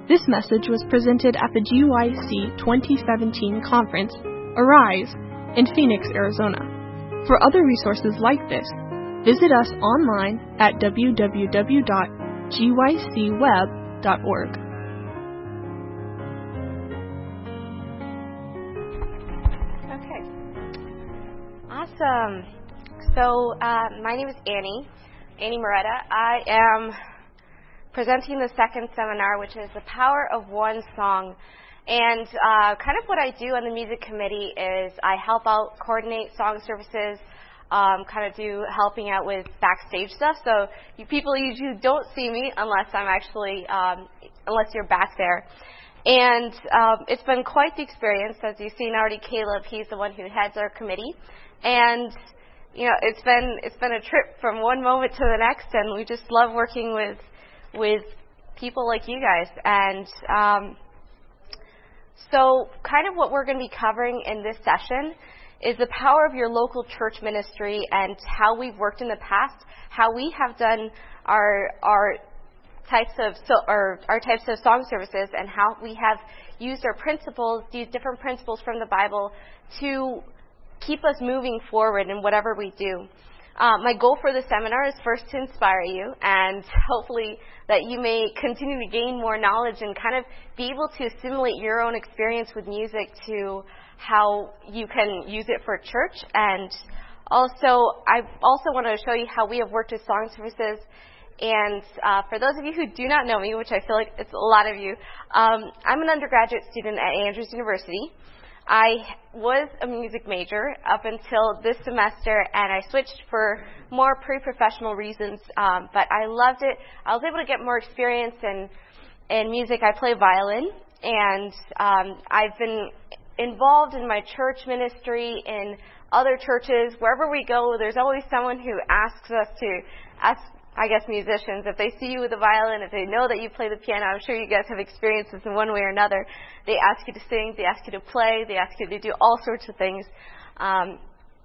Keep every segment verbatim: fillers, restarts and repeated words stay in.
This message was presented at the G Y C twenty seventeen conference, Arise, in Phoenix, Arizona. For other resources like this, visit us online at w w w dot g y c web dot org. Okay. Awesome. So, uh, my name is Annie, Annie Moretta. I am presenting the second seminar, which is The Power of One Song. And uh, kind of what I do on the music committee is I help out, coordinate song services, um, kind of do helping out with backstage stuff. So you people usually don't see me unless I'm actually, um, unless you're back there. And um, it's been quite the experience. As you've seen already, Caleb, he's the one who heads our committee. And you know, it's been it's been a trip from one moment to the next, and we just love working with with people like you guys. And um, so kind of what we're going to be covering in this session is the power of your local church ministry and how we've worked in the past, how we have done our our types of so or our types of song services, and how we have used our principles, these different principles from the Bible, to keep us moving forward in whatever we do. Uh, my goal for the seminar is first to inspire you, and hopefully that you may continue to gain more knowledge and kind of be able to assimilate your own experience with music to how you can use it for church. And also, I also want to show you how we have worked with song services. And uh, for those of you who do not know me, which I feel like it's a lot of you, um, I'm an undergraduate student at Andrews University. I was a music major up until this semester, and I switched for more pre-professional reasons, um, but I loved it. I was able to get more experience in, in music. I play violin, and um, I've been involved in my church ministry, in other churches. Wherever we go, there's always someone who asks us to ask, I guess, musicians, if they see you with a violin, if they know that you play the piano. I'm sure you guys have experiences in one way or another. They ask you to sing, they ask you to play, they ask you to do all sorts of things. Um,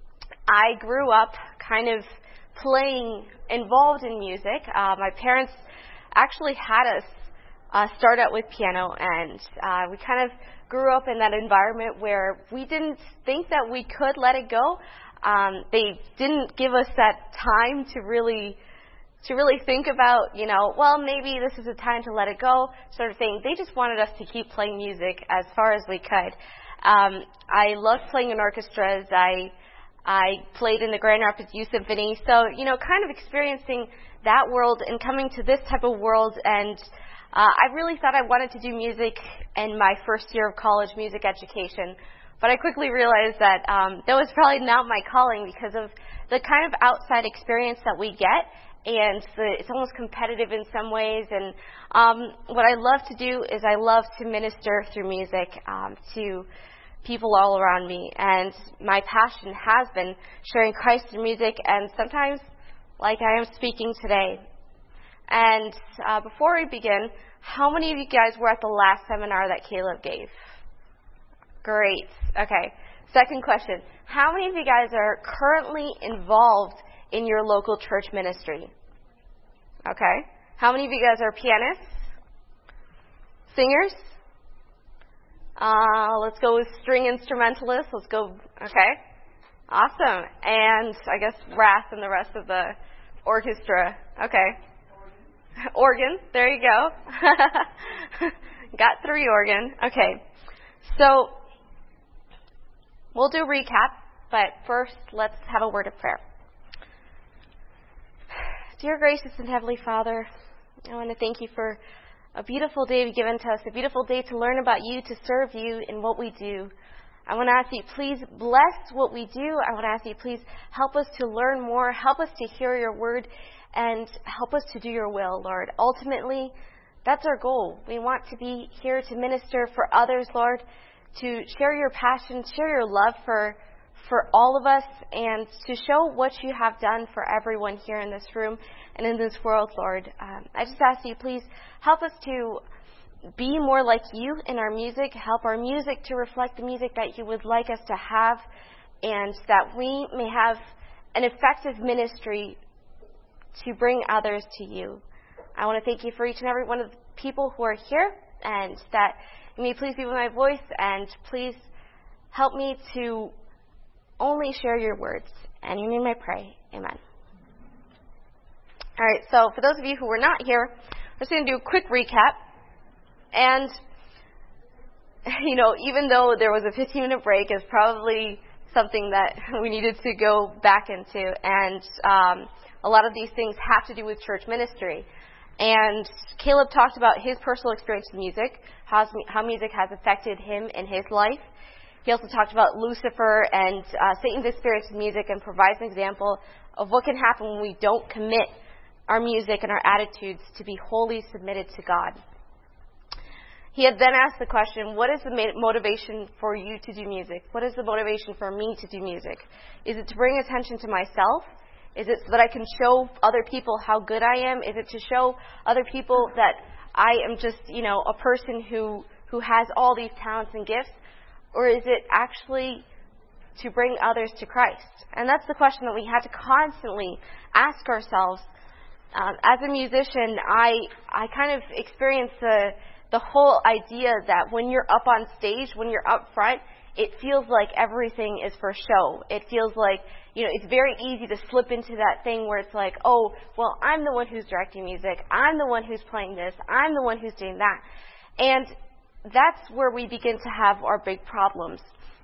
I grew up kind of playing, involved in music. Uh, my parents actually had us uh, start out with piano, and uh, we kind of grew up in that environment where we didn't think that we could let it go. Um, they didn't give us that time to really to really think about, you know, well, maybe this is a time to let it go, sort of thing. They just wanted us to keep playing music as far as we could. Um, I loved playing in orchestras. I I played in the Grand Rapids Youth Symphony. So, you know, kind of experiencing that world and coming to this type of world. And uh, I really thought I wanted to do music in my first year of college, music education. But I quickly realized that um, that was probably not my calling because of the kind of outside experience that we get. And the, it's almost competitive in some ways. And um, what I love to do is I love to minister through music um, to people all around me. And my passion has been sharing Christ in music, and sometimes like I am speaking today. And uh, before we begin, how many of you guys were at the last seminar that Caleb gave? Great. Okay. Second question. How many of you guys are currently involved in your local church ministry? Okay. How many of you guys are pianists? Singers? Uh, let's go with string instrumentalists. Let's go. Okay. Awesome. And I guess Wrath and the rest of the orchestra. Okay. Organ. Organ. There you go. Got three organ. Okay. So we'll do a recap, but first let's have a word of prayer. Dear gracious and Heavenly Father, I want to thank you for a beautiful day you've given to us, a beautiful day to learn about you, to serve you in what we do. I want to ask you, please bless what we do. I want to ask you, please help us to learn more, help us to hear your word, and help us to do your will, Lord. Ultimately, that's our goal. We want to be here to minister for others, Lord, to share your passion, share your love for for all of us, and to show what you have done for everyone here in this room and in this world, Lord. Um, I just ask you, please help us to be more like you in our music, help our music to reflect the music that you would like us to have, and that we may have an effective ministry to bring others to you. I want to thank you for each and every one of the people who are here, and that you may please be with my voice, and please help me to only share your words. And in your name I pray. Amen. All right, so for those of you who were not here, I'm just going to do a quick recap. And, you know, even though there was a fifteen-minute break, it's probably something that we needed to go back into. And um, a lot of these things have to do with church ministry. And Caleb talked about his personal experience with music, how, how music has affected him in his life. He also talked about Lucifer and uh, Satan's experience with music, and provides an example of what can happen when we don't commit our music and our attitudes to be wholly submitted to God. He had then asked the question, what is the motivation for you to do music? What is the motivation for me to do music? Is it to bring attention to myself? Is it so that I can show other people how good I am? Is it to show other people that I am just, you know, a person who, who has all these talents and gifts? Or is it actually to bring others to Christ? And that's the question that we had to constantly ask ourselves. Um, as a musician, I I kind of experienced the the whole idea that when you're up on stage, when you're up front, it feels like everything is for show. It feels like, you know, it's very easy to slip into that thing where it's like, oh, well, I'm the one who's directing music. I'm the one who's playing this. I'm the one who's doing that. And that's where we begin to have our big problems.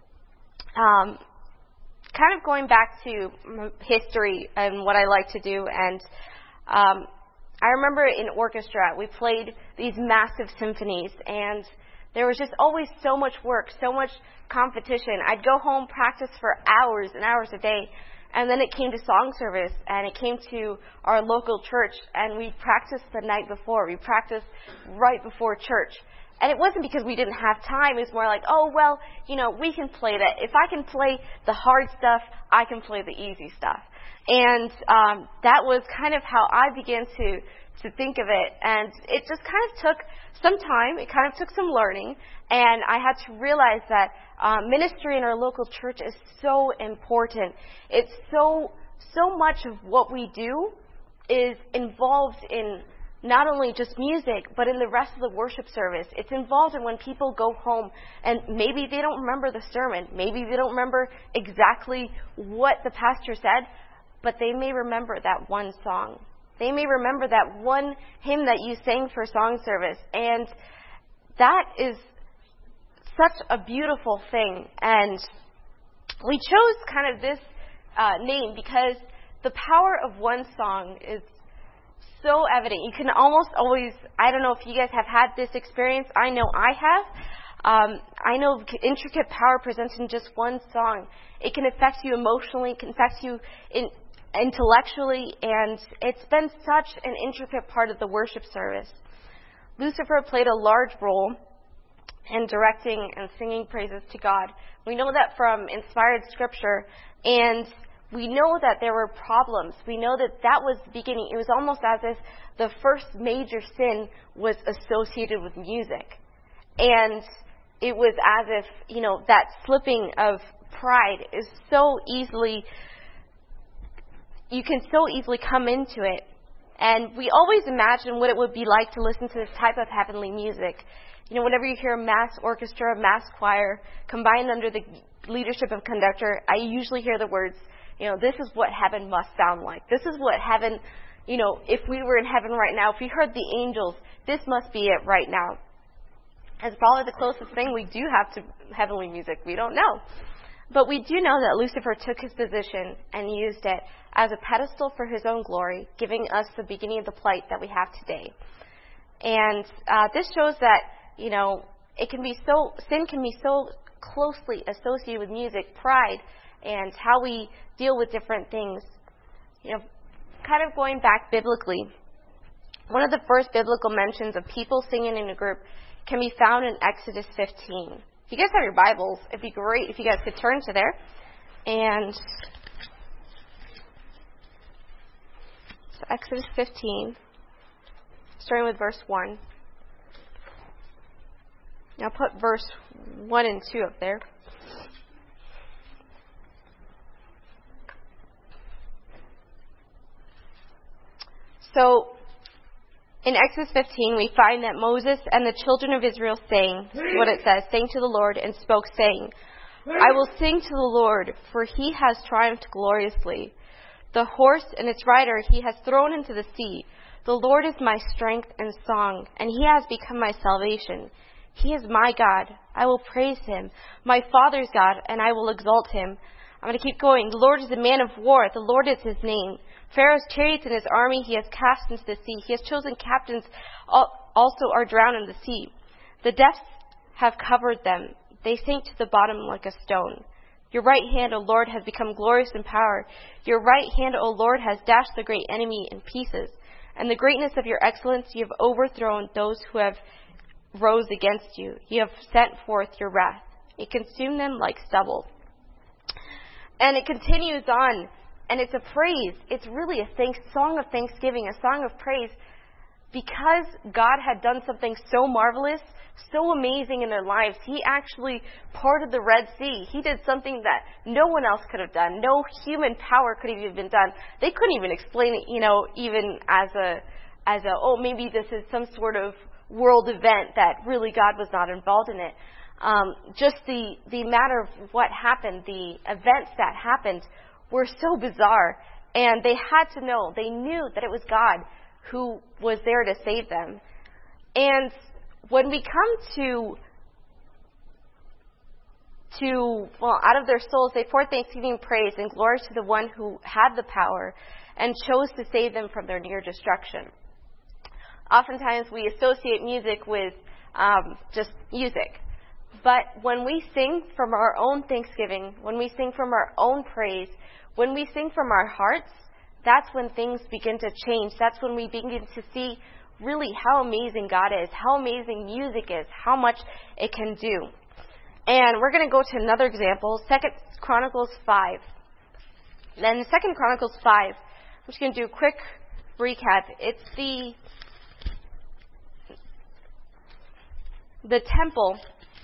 Um, kind of going back to history and what I like to do, and um, I remember in orchestra, we played these massive symphonies, and there was just always so much work, so much competition. I'd go home, practice for hours and hours a day, and then it came to song service, and it came to our local church, and we practiced the night before. We practiced right before church. And it wasn't because we didn't have time. It was more like, oh, well, you know, we can play that. If I can play the hard stuff, I can play the easy stuff. And um, that was kind of how I began to, to think of it. And it just kind of took some time. It kind of took some learning. And I had to realize that uh, ministry in our local church is so important. It's so, so much of what we do is involved in not only just music, but in the rest of the worship service. It's involved in when people go home and maybe they don't remember the sermon. Maybe they don't remember exactly what the pastor said, but they may remember that one song. They may remember that one hymn that you sang for song service. And that is such a beautiful thing. And we chose kind of this uh, name because the power of one song is so evident. You can almost always, I don't know if you guys have had this experience. I know I have. Um, I know intricate power presents in just one song. It can affect you emotionally. It can affect you in, intellectually. And it's been such an intricate part of the worship service. Lucifer played a large role in directing and singing praises to God. We know that from inspired scripture. And we know that there were problems. We know that that was the beginning. It was almost as if the first major sin was associated with music. And it was as if, you know, that slipping of pride is so easily, you can so easily come into it. And we always imagine what it would be like to listen to this type of heavenly music. You know, whenever you hear mass orchestra, mass choir, combined under the leadership of conductor, I usually hear the words, you know, this is what heaven must sound like. This is what heaven, you know, if we were in heaven right now, if we heard the angels, this must be it right now. It's probably the closest thing we do have to heavenly music. We don't know. But we do know that Lucifer took his position and used it as a pedestal for his own glory, giving us the beginning of the plight that we have today. And uh, this shows that, you know, it can be so, sin can be so closely associated with music, pride, and how we deal with different things. You know, kind of going back biblically, one of the first biblical mentions of people singing in a group can be found in Exodus fifteen. If you guys have your Bibles, it'd be great if you guys could turn to there. And so Exodus fifteen, starting with verse one. Now put verse one and two up there. So, in Exodus fifteen, we find that Moses and the children of Israel sang, what it says, sang to the Lord and spoke, saying, I will sing to the Lord, for he has triumphed gloriously. The horse and its rider he has thrown into the sea. The Lord is my strength and song, and he has become my salvation. He is my God. I will praise him, my Father's God, and I will exalt him. I'm going to keep going. The Lord is a man of war. The Lord is his name. Pharaoh's chariots and his army he has cast into the sea. He has chosen captains also are drowned in the sea. The depths have covered them. They sink to the bottom like a stone. Your right hand, O Lord, has become glorious in power. Your right hand, O Lord, has dashed the great enemy in pieces. And the greatness of your excellence you have overthrown those who have rose against you. You have sent forth your wrath. It consumed them like stubble. And it continues on, and it's a praise. It's really a thanks, song of thanksgiving, a song of praise, because God had done something so marvelous, so amazing in their lives. He actually parted the Red Sea. He did something that no one else could have done. No human power could have even done. They couldn't even explain it, you know, even as a, as a, oh, maybe this is some sort of world event that really God was not involved in it. Um, just the, the matter of what happened, the events that happened were so bizarre. And they had to know, they knew that it was God who was there to save them. And when we come to, to, well, out of their souls, they pour thanksgiving, praise, and glory to the one who had the power and chose to save them from their near destruction. Oftentimes we associate music with um, just music. But when we sing from our own thanksgiving, when we sing from our own praise, when we sing from our hearts, that's when things begin to change. That's when we begin to see really how amazing God is, how amazing music is, how much it can do. And we're going to go to another example, Second Chronicles five. Then in Second Chronicles five, I'm just going to do a quick recap. It's the the temple.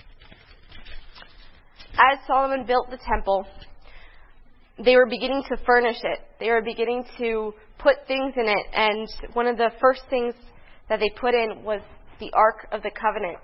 As Solomon built the temple, they were beginning to furnish it. They were beginning to put things in it. And one of the first things that they put in was the Ark of the Covenant.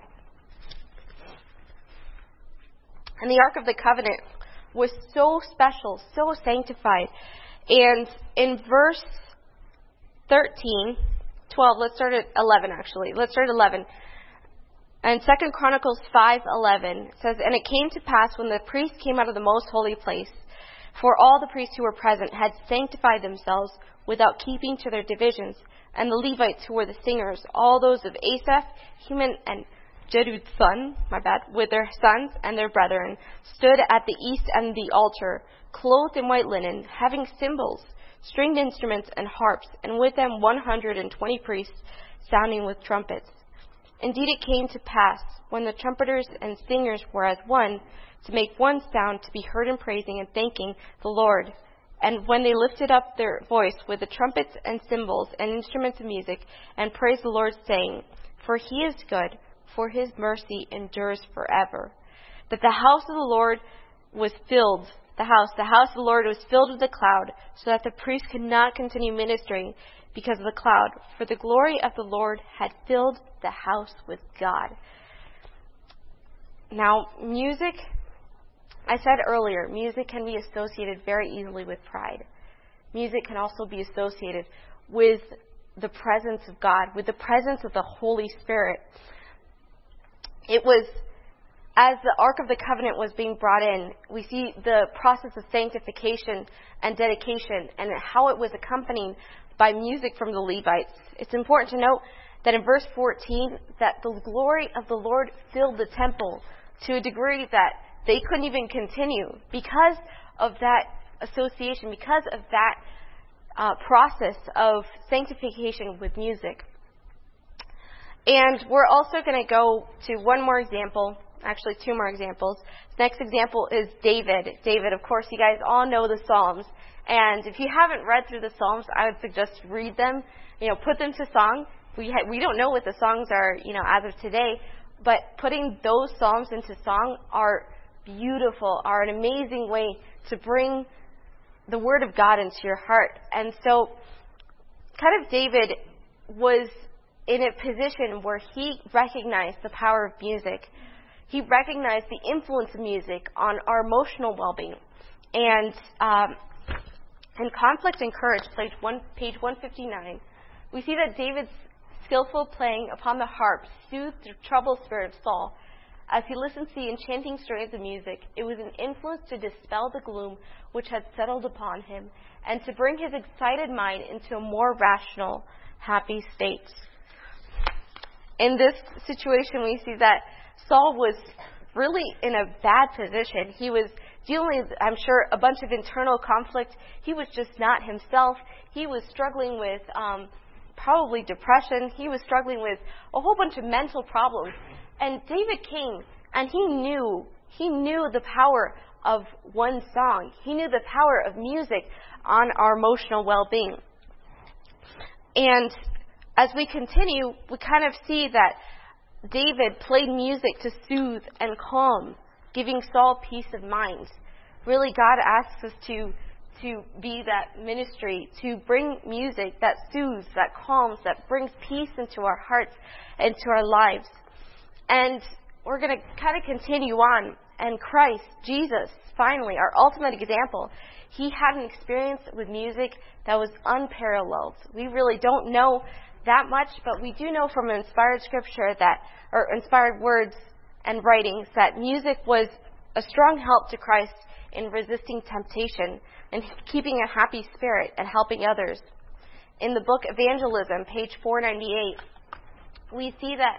And the Ark of the Covenant was so special, so sanctified. And in verse thirteen, twelve, let's start at eleven actually. Let's start at eleven. And Second Chronicles five eleven says, And it came to pass when the priests came out of the most holy place, for all the priests who were present had sanctified themselves without keeping to their divisions, and the Levites who were the singers, all those of Asaph, Heman, and Jedut's son, my bad, with their sons and their brethren, stood at the east end of the altar, clothed in white linen, having cymbals, stringed instruments, and harps, and with them one hundred and twenty priests, sounding with trumpets. Indeed, it came to pass, when the trumpeters and singers were as one, to make one sound to be heard in praising and thanking the Lord. And when they lifted up their voice with the trumpets and cymbals and instruments of music, and praised the Lord, saying, For he is good, for his mercy endures forever. That the house of the Lord was filled, the house, the house of the Lord was filled with a cloud, so that the priest could not continue ministering because of the cloud, for the glory of the Lord had filled the house with God. Now, music, I said earlier, music can be associated very easily with pride. Music can also be associated with the presence of God, with the presence of the Holy Spirit. It was, as the Ark of the Covenant was being brought in, we see the process of sanctification and dedication and how it was accompanied by music from the Levites. It's important to note that in verse fourteen, that the glory of the Lord filled the temple to a degree that they couldn't even continue because of that association, because of that uh, process of sanctification with music. And we're also going to go to one more example, actually two more examples. Next example is David. David, of course, you guys all know the Psalms. And if you haven't read through the Psalms, I would suggest read them, you know, put them to song. We ha- we don't know what the songs are, you know, as of today, but putting those Psalms into song are beautiful, are an amazing way to bring the Word of God into your heart. And so, kind of David was in a position where he recognized the power of music. He recognized the influence of music on our emotional well-being. And um, in Conflict and Courage, page one, page one fifty-nine, we see that David's skillful playing upon the harp soothed the troubled spirit of Saul. As he listened to the enchanting strains of music, it was an influence to dispel the gloom which had settled upon him and to bring his excited mind into a more rational, happy state. In this situation, we see that Saul was really in a bad position. He was dealing with, I'm sure, a bunch of internal conflict. He was just not himself. He was struggling with um, probably depression. He was struggling with a whole bunch of mental problems. And David came, and he knew, he knew the power of one song. He knew the power of music on our emotional well-being. And as we continue, we kind of see that David played music to soothe and calm, giving Saul peace of mind. Really, God asks us to, to be that ministry, to bring music that soothes, that calms, that brings peace into our hearts and to our lives. And we're going to kind of continue on. And Christ, Jesus, finally, our ultimate example, he had an experience with music that was unparalleled. We really don't know that much, but we do know from inspired scripture that, or inspired words and writings, that music was a strong help to Christ in resisting temptation and keeping a happy spirit and helping others. In the book Evangelism, page four ninety-eight, we see that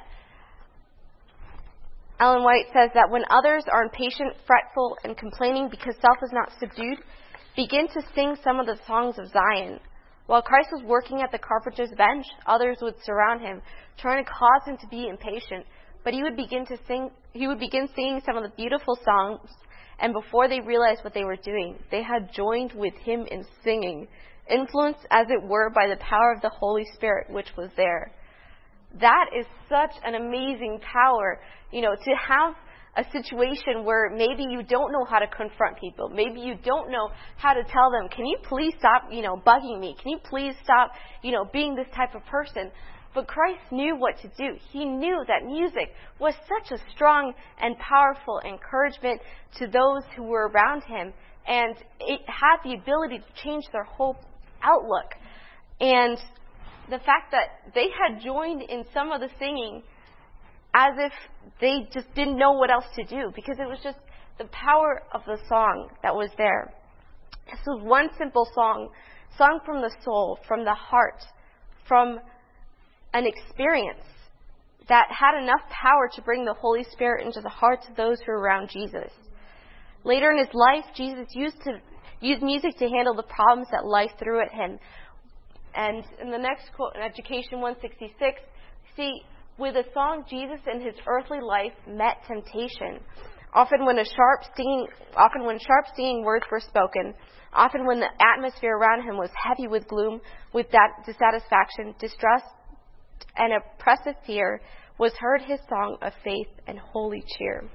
Ellen White says that when others are impatient, fretful, and complaining because self is not subdued, begin to sing some of the songs of Zion. While Christ was working at the carpenter's bench, others would surround him, trying to cause him to be impatient. But he would begin to sing. He would begin singing some of the beautiful songs, and before they realized what they were doing, they had joined with him in singing, influenced, as it were, by the power of the Holy Spirit, which was there. That is such an amazing power, you know, to have a situation where maybe you don't know how to confront people. Maybe you don't know how to tell them, can you please stop, you know, bugging me? Can you please stop, you know, being this type of person? But Christ knew what to do. He knew that music was such a strong and powerful encouragement to those who were around him. And it had the ability to change their whole outlook. And the fact that they had joined in some of the singing as if they just didn't know what else to do, because it was just the power of the song that was there. This was one simple song, sung from the soul, from the heart, from an experience that had enough power to bring the Holy Spirit into the hearts of those who were around Jesus. Later in his life, Jesus used to use music to handle the problems that life threw at him. And in the next quote, in Education one sixty-six, see, with a song, Jesus in his earthly life met temptation. Often when a sharp stinging, often when sharp stinging words were spoken, often when the atmosphere around him was heavy with gloom, with that dissatisfaction, distress, and oppressive fear, was heard his song of faith and holy cheer.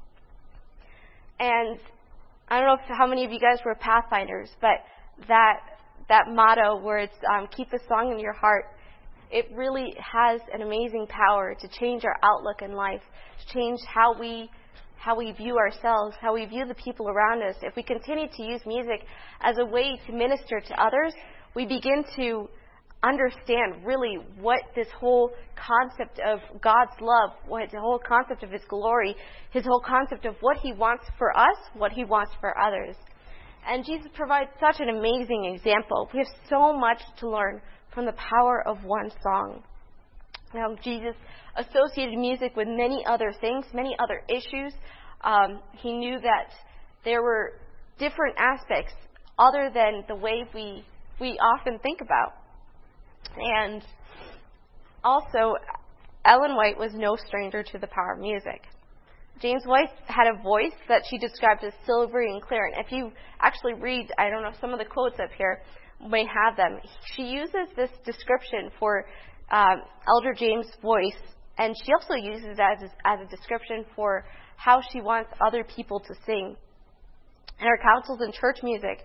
And I don't know if, how many of you guys were Pathfinders, but that that motto where it's um, keep the song in your heart, it really has an amazing power to change our outlook in life, to change how we how we view ourselves, how we view the people around us. If we continue to use music as a way to minister to others, we begin to understand really what this whole concept of God's love, what the whole concept of his glory, his whole concept of what he wants for us, what he wants for others. And Jesus provides such an amazing example. We have so much to learn from the power of one song. Now, Jesus associated music with many other things, many other issues. Um, he knew that there were different aspects other than the way we we often think about. And also, Ellen White was no stranger to the power of music. James White had a voice that she described as silvery and clear. And if you actually read, I don't know, some of the quotes up here may have them. She uses this description for um, Elder James' voice, and she also uses it as, as a description for how she wants other people to sing. In her counsels in church music,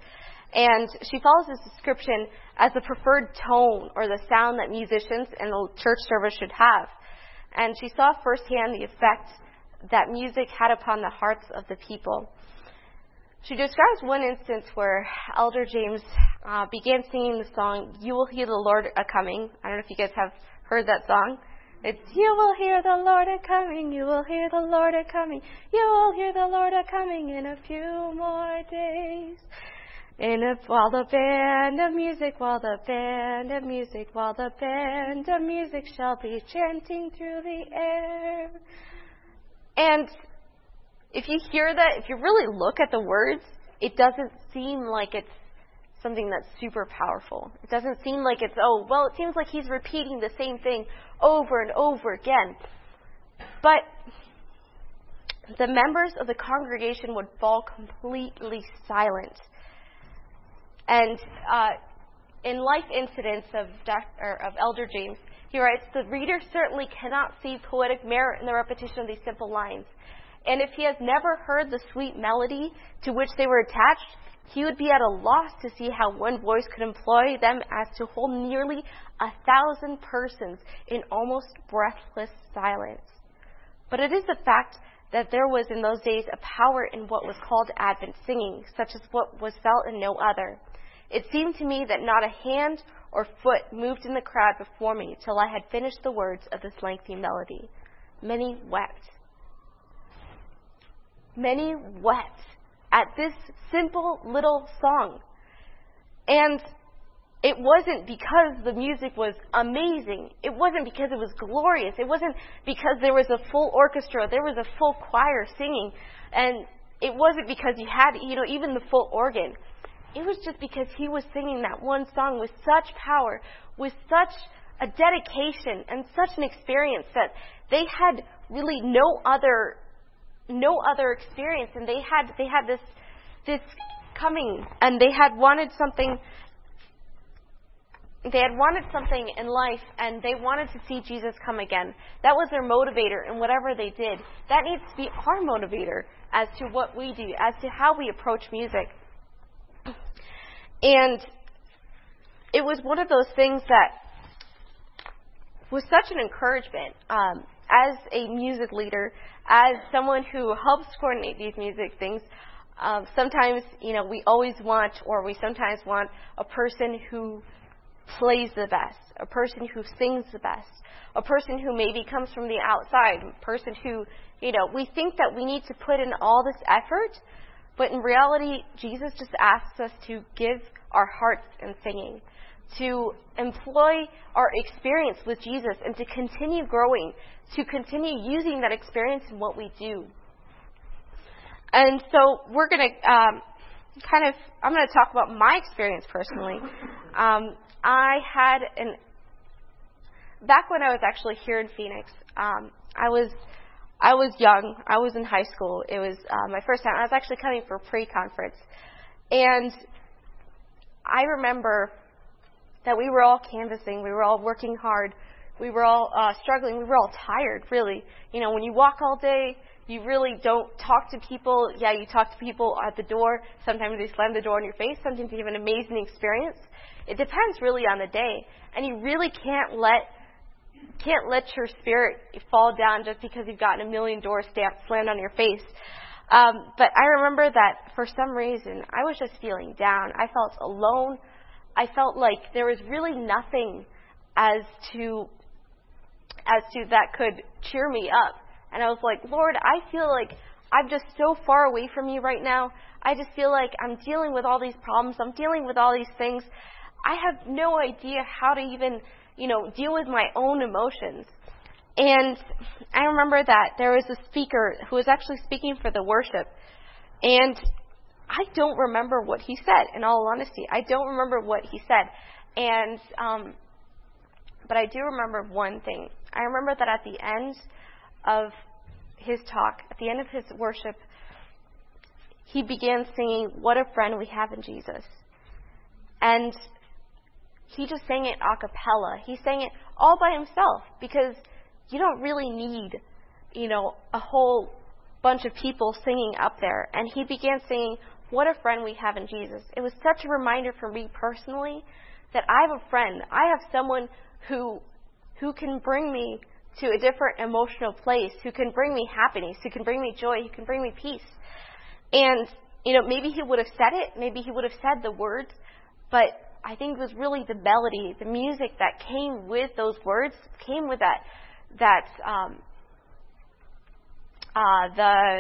And she follows this description as the preferred tone or the sound that musicians in the church service should have. And she saw firsthand the effect that music had upon the hearts of the people. She describes one instance where Elder James uh, began singing the song, "You Will Hear the Lord A-Coming." I don't know if you guys have heard that song. It's, "You will hear the Lord a-coming, you will hear the Lord a-coming, you will hear the Lord a-coming in a few more days. In a, while the band of music, while the band of music, while the band of music shall be chanting through the air." And if you hear that, if you really look at the words, it doesn't seem like it's something that's super powerful. It doesn't seem like it's, oh, well, it seems like he's repeating the same thing over and over again. But the members of the congregation would fall completely silent. And uh, in Life Incidents of, Doctor, of Elder James, he writes, "The reader certainly cannot see poetic merit in the repetition of these simple lines. And if he has never heard the sweet melody to which they were attached, he would be at a loss to see how one voice could employ them as to hold nearly a thousand persons in almost breathless silence. But it is the fact that there was in those days a power in what was called Advent singing, such as what was felt in no other. It seemed to me that not a hand or foot moved in the crowd before me till I had finished the words of this lengthy melody. Many wept. Many wept at this simple little song. And it wasn't because the music was amazing. It wasn't because it was glorious. It wasn't because there was a full orchestra. There was a full choir singing. And it wasn't because you had, you know, even the full organ. It was just because he was singing that one song with such power, with such a dedication and such an experience that they had really no other no other experience, and they had they had this this coming, and they had wanted something they had wanted something in life, and they wanted to see Jesus come again. That was their motivator in whatever they did. That needs to be our motivator as to what we do, as to how we approach music. And it was one of those things that was such an encouragement. Um, as a music leader, as someone who helps coordinate these music things, um, sometimes, you know, we always want, or we sometimes want, a person who plays the best, a person who sings the best, a person who maybe comes from the outside, a person who, you know, we think that we need to put in all this effort, but in reality, Jesus just asks us to give our hearts in singing, to employ our experience with Jesus and to continue growing, to continue using that experience in what we do. And so we're going to um, kind of, I'm going to talk about my experience personally. Um, I had an, back when I was actually here in Phoenix, um, I was I was young. I was in high school. It was uh, my first time. I was actually coming for pre-conference. And I remember that we were all canvassing. We were all working hard. We were all uh, struggling. We were all tired, really. You know, when you walk all day, you really don't talk to people. Yeah, you talk to people at the door. Sometimes they slam the door in your face. Sometimes you have an amazing experience. It depends really on the day. And you really can't let can't let your spirit fall down just because you've gotten a million doors slammed on your face. Um, but I remember that for some reason, I was just feeling down. I felt alone. I felt like there was really nothing as to as to that could cheer me up. And I was like, Lord, I feel like I'm just so far away from you right now. I just feel like I'm dealing with all these problems. I'm dealing with all these things. I have no idea how to even, you know, deal with my own emotions. And I remember that there was a speaker who was actually speaking for the worship. And I don't remember what he said, in all honesty. I don't remember what he said. And, um, but I do remember one thing. I remember that at the end of his talk, at the end of his worship, he began singing, "What a Friend We Have in Jesus." And he just sang it a cappella. He sang it all by himself because you don't really need, you know, a whole bunch of people singing up there. And he began singing, what a friend we have in Jesus. It was such a reminder for me personally that I have a friend. I have someone who who can bring me to a different emotional place, who can bring me happiness, who can bring me joy, who can bring me peace. And, you know, maybe he would have said it, maybe he would have said the words, but I think it was really the melody, the music that came with those words, came with that, that, um, uh, the,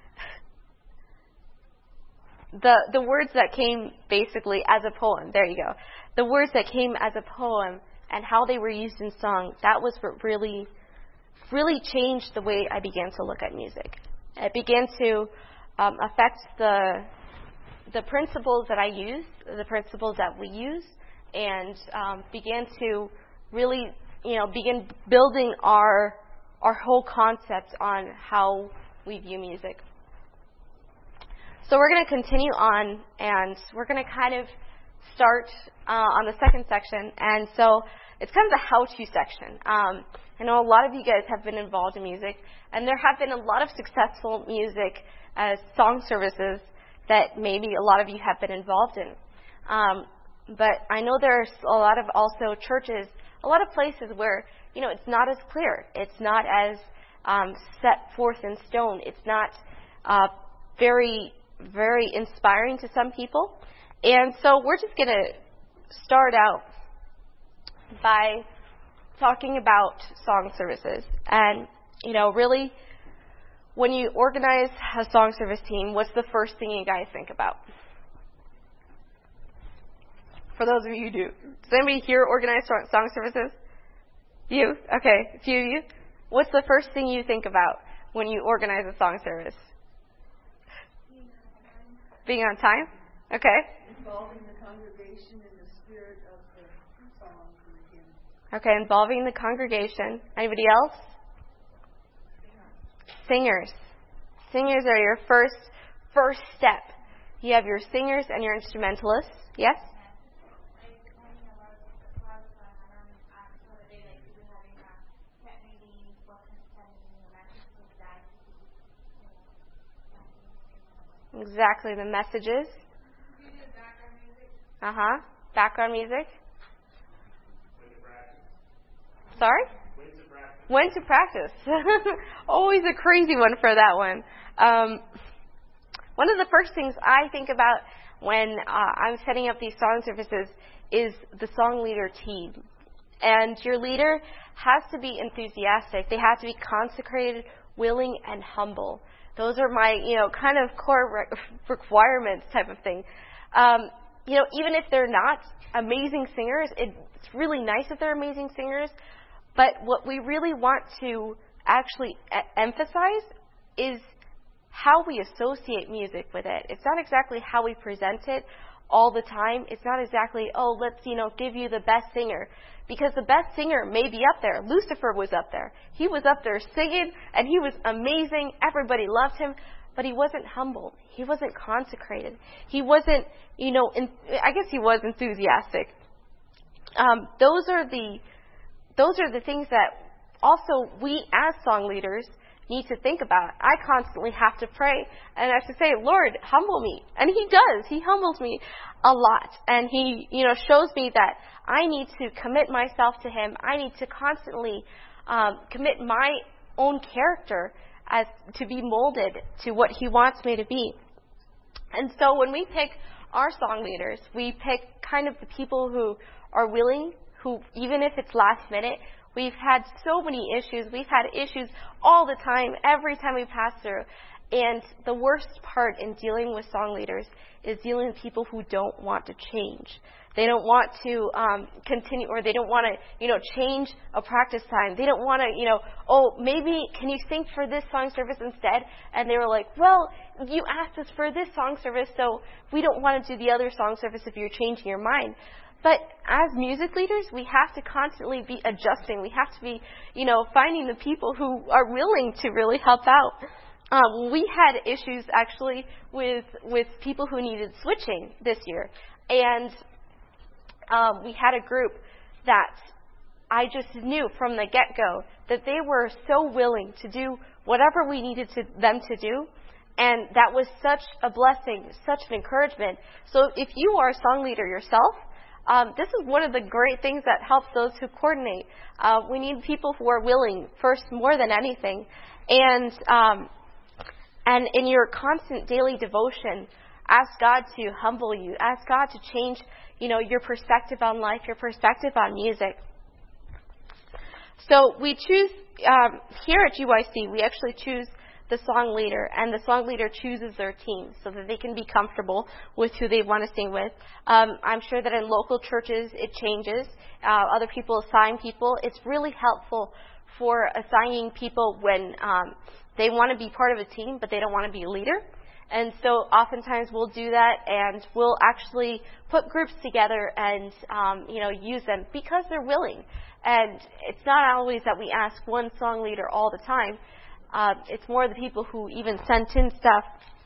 the, the words that came basically as a poem. There you go. The words that came as a poem and how they were used in song, that was what really, really changed the way I began to look at music. It began to um, affect the the principles that I use, the principles that we use, and um, began to really, you know, begin building our our whole concept on how we view music. So we're going to continue on, and we're going to kind of start uh, on the second section. And so it's kind of the how-to section. Um, I know a lot of you guys have been involved in music, and there have been a lot of successful music uh, song services that maybe a lot of you have been involved in. Um, but I know there's a lot of also churches, a lot of places where, you know, it's not as clear. It's not as um, set forth in stone. It's not uh, very, very inspiring to some people. And so we're just going to start out by talking about song services. And, you know, really, when you organize a song service team, what's the first thing you guys think about? For those of you who do. Does anybody here organize song services? You? Okay, a few of you. What's the first thing you think about when you organize a song service? Being on time? Okay. Involving the congregation in the spirit of the songs and the hymns. Okay, involving the congregation. Anybody else? Singers. Singers are your first first step. You have your singers and your instrumentalists. Yes? Exactly, the messages. Uh huh. Background music. Sorry? When to practice. Always a crazy one for that one. Um, one of the first things I think about when uh, I'm setting up these song services is the song leader team. And your leader has to be enthusiastic. They have to be consecrated, willing, and humble. Those are my, you know, kind of core re- requirements type of thing. Um, you know, even if they're not amazing singers, it's really nice if they're amazing singers. But what we really want to actually e- emphasize is how we associate music with it. It's not exactly how we present it all the time. It's not exactly, oh, let's, you know, give you the best singer. Because the best singer may be up there. Lucifer was up there. He was up there singing, and he was amazing. Everybody loved him. But he wasn't humble. He wasn't consecrated. He wasn't, you know, in, I guess he was enthusiastic. Um, those are the those are the things that also we as song leaders need to think about. I constantly have to pray, and I have to say, Lord, humble me. And he does. He humbles me a lot. And he, you know, shows me that I need to commit myself to him. I need to constantly um, commit my own character as to be molded to what he wants me to be. And so when we pick our song leaders, we pick kind of the people who are willing, who, even if it's last minute, we've had so many issues. We've had issues all the time, every time we pass through. And the worst part in dealing with song leaders is dealing with people who don't want to change. They don't want to um, continue, or they don't want to, you know, change a practice time. They don't want to, you know, oh, maybe can you sing for this song service instead? And they were like, well, you asked us for this song service, so we don't want to do the other song service if you're changing your mind. But as music leaders, we have to constantly be adjusting. We have to be, you know, finding the people who are willing to really help out. Um, we had issues actually with with people who needed switching this year, and um, we had a group that I just knew from the get-go that they were so willing to do whatever we needed to, them to do, and that was such a blessing, such an encouragement. So if you are a song leader yourself, um, this is one of the great things that helps those who coordinate. Uh, we need people who are willing, first, more than anything. And um, and in your constant daily devotion, ask God to humble you. Ask God to change, you know, your perspective on life, your perspective on music. So we choose, um, here at G Y C, we actually choose the song leader, and the song leader chooses their team so that they can be comfortable with who they want to sing with. Um, I'm sure that in local churches it changes. Uh, other people assign people. It's really helpful for assigning people when um, they want to be part of a team, but they don't want to be a leader. And so oftentimes we'll do that, and we'll actually put groups together and, um, you know, use them because they're willing. And it's not always that we ask one song leader all the time. Uh, it's more the people who even sent in stuff.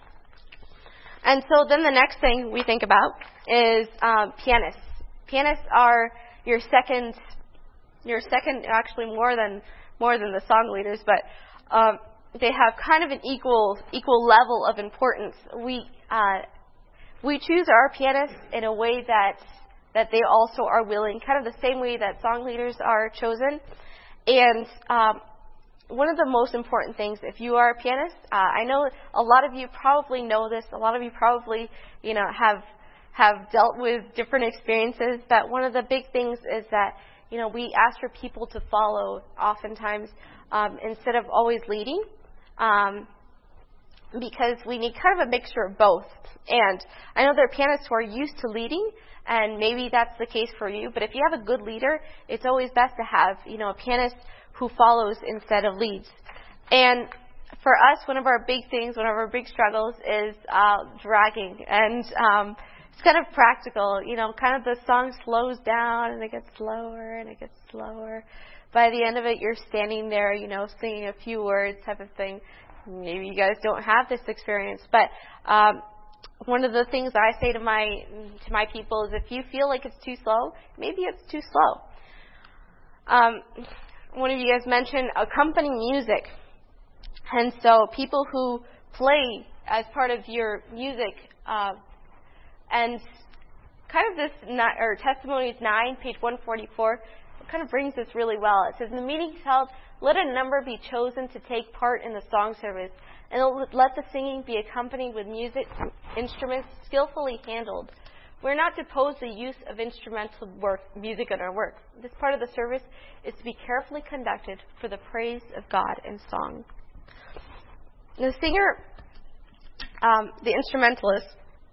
And so then the next thing we think about is um, pianists. Pianists are your second, your second, actually more than more than the song leaders, but um, they have kind of an equal equal level of importance. We uh, we choose our pianists in a way that that they also are willing, kind of the same way that song leaders are chosen. And um, one of the most important things, if you are a pianist, uh, I know a lot of you probably know this. A lot of you probably, you know, have have dealt with different experiences. But one of the big things is that, you know, we ask for people to follow oftentimes um, instead of always leading, um, because we need kind of a mixture of both. And I know there are pianists who are used to leading, and maybe that's the case for you. But if you have a good leader, it's always best to have, you know, a pianist who follows instead of leads. And for us, one of our big things, one of our big struggles is uh, dragging. And um, it's kind of practical. You know, kind of the song slows down and it gets slower and it gets slower. By the end of it, you're standing there, you know, singing a few words type of thing. Maybe you guys don't have this experience, but um, one of the things I say to my to my people is, if you feel like it's too slow, maybe it's too slow. Um, one of you guys mentioned accompanying music, and so people who play as part of your music, uh, and kind of this ni- or Testimonies nine, page one forty-four, kind of brings this really well. It says, "In the meetings held, let a number be chosen to take part in the song service, and let the singing be accompanied with music instruments skillfully handled. We're not to oppose the use of instrumental work, music in our work. This part of the service is to be carefully conducted for the praise of God in song." The singer, um, the instrumentalist,